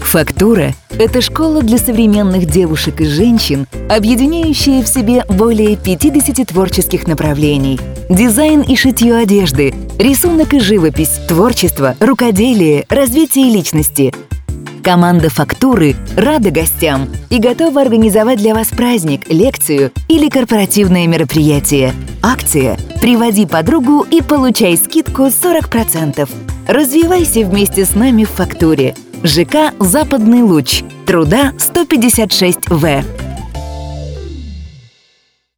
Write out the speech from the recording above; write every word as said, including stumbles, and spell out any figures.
«Фактура» — это школа для современных девушек и женщин, объединяющая в себе более пятидесяти творческих направлений. Дизайн и шитье одежды, рисунок и живопись, творчество, рукоделие, развитие личности. Команда «Фактуры» рада гостям и готова организовать для вас праздник, лекцию или корпоративное мероприятие. Акция «Приводи подругу и получай скидку сорок процентов». Развивайся вместе с нами в «Фактуре». ЖК «Западный луч», Труда сто пятьдесят шесть В.